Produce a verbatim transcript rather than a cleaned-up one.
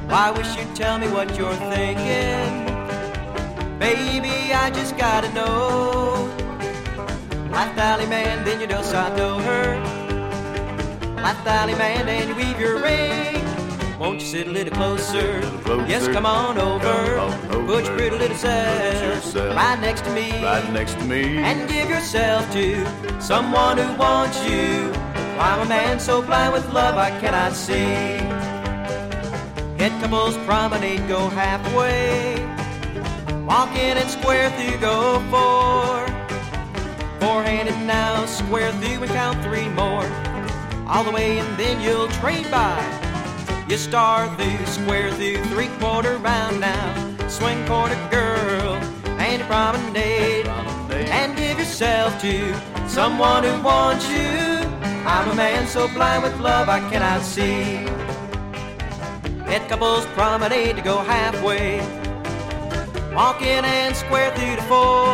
Well, I wish you'd tell me what you're thinking. Baby, I just gotta know. Life Valley man, then you know I know her. Life Valley man, and you weave your ring. Won't you sit a little closer? Little closer. Yes, come on over. Come on over. Put your pretty little self yourself right next to me. Right next to me. And give yourself to someone who wants you. I'm a man so blind with love I cannot see. Head couples promenade, go halfway. Walk in and square through, go four. Four-handed now, square through and count three more. All the way and then you'll trade by. You star through, square through, three-quarter round now. Swing quarter girl and promenade. Promenade. And give yourself to someone who wants you. I'm a man so blind with love I cannot see. Head couples promenade to go halfway. Walk in and square through to four.